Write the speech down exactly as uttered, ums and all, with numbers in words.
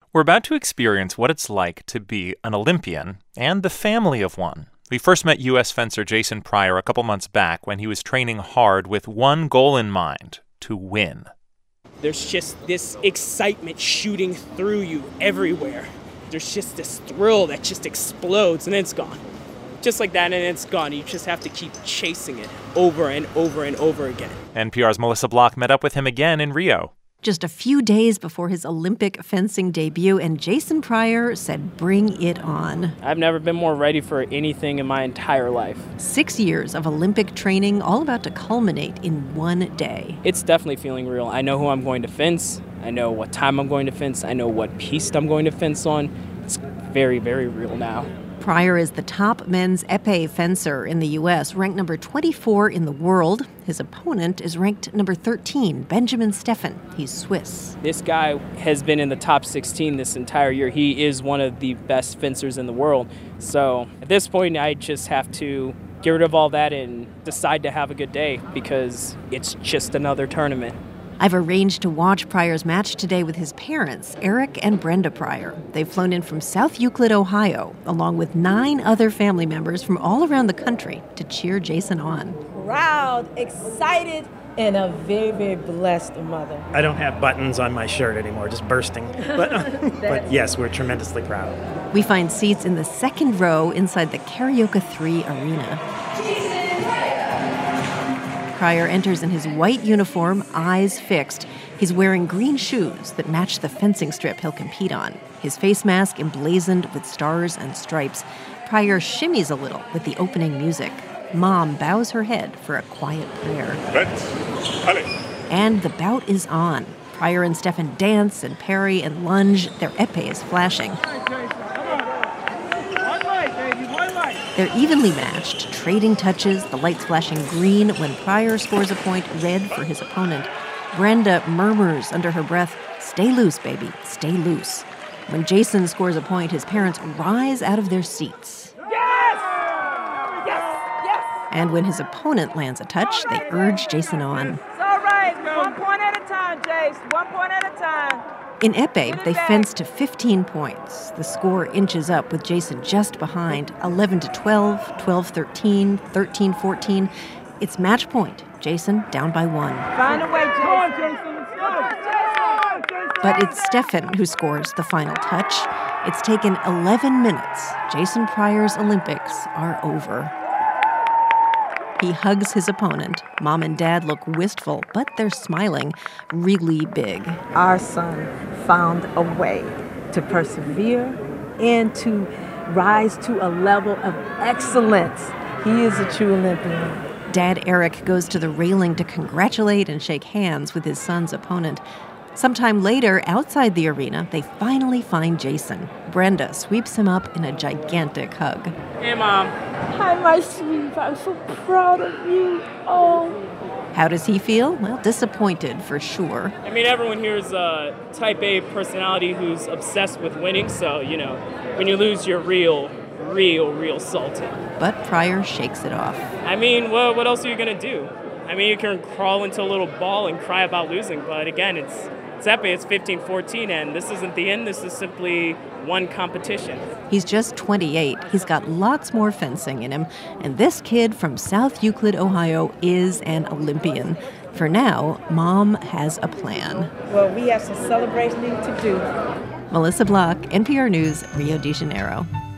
We're about to experience what it's like to be an Olympian and the family of one. We first met U S fencer Jason Pryor a couple months back when he was training hard with one goal in mind: to win. There's just this excitement shooting through you everywhere. There's just this thrill that just explodes and then it's gone. Just like that, and it's gone. You just have to keep chasing it over and over and over again. N P R's Melissa Block met up with him again in Rio. Just a few days before his Olympic fencing debut, and Jason Pryor said, "Bring it on." I've never been more ready for anything in my entire life. Six years of Olympic training, all about to culminate in one day. It's definitely feeling real. I know who I'm going to fence. I know what time I'm going to fence. I know what piste I'm going to fence on. It's very, very real now. Pryor is the top men's épée fencer in the U S, ranked number twenty-four in the world. His opponent is ranked number thirteen, Benjamin Steffen. He's Swiss. This guy has been in the top sixteen this entire year. He is one of the best fencers in the world. So at this point, I just have to get rid of all that and decide to have a good day because it's just another tournament. I've arranged to watch Pryor's match today with his parents, Eric and Brenda Pryor. They've flown in from South Euclid, Ohio, along with nine other family members from all around the country to cheer Jason on. Proud, excited, and a very, very blessed mother. I don't have buttons on my shirt anymore, just bursting. But, but yes, we're tremendously proud. We find seats in the second row inside the Carioca three arena. Pryor enters in his white uniform, eyes fixed. He's wearing green shoes that match the fencing strip he'll compete on. His face mask emblazoned with stars and stripes. Pryor shimmies a little with the opening music. Mom bows her head for a quiet prayer. And the bout is on. Pryor and Steffen dance and parry and lunge. Their épée is flashing. They're evenly matched, trading touches, the lights flashing green when Pryor scores a point, red for his opponent. Brenda murmurs under her breath, "Stay loose, baby, stay loose." When Jason scores a point, his parents rise out of their seats. Yes! Yes! Yes! And when his opponent lands a touch, they urge Jason on. It's all right. One point at a time, Jace. One point at a time. In épée, they fence to fifteen points. The score inches up with Jason just behind, eleven to twelve, twelve thirteen, thirteen fourteen. It's match point. Jason down by one. Find a way, Jason. But it's Steffen who scores the final touch. It's taken eleven minutes. Jason Pryor's Olympics are over. He hugs his opponent. Mom and Dad look wistful, but they're smiling really big. Our son found a way to persevere and to rise to a level of excellence. He is a true Olympian. Dad Eric goes to the railing to congratulate and shake hands with his son's opponent. Sometime later, outside the arena, they finally find Jason. Brenda sweeps him up in a gigantic hug. Hey, Mom. Hi, my sweet. I'm so proud of you. Oh. How does he feel? Well, disappointed for sure. I mean, everyone here is a type A personality who's obsessed with winning, so, you know, when you lose, you're real, real, real salty. But Pryor shakes it off. I mean, well, what else are you going to do? I mean, you can crawl into a little ball and cry about losing, but again, it's It's épée, it's fifteen fourteen, and this isn't the end. This is simply one competition. He's just twenty-eight. He's got lots more fencing in him. And this kid from South Euclid, Ohio, is an Olympian. For now, Mom has a plan. Well, we have some celebrating to do. Melissa Block, N P R News, Rio de Janeiro.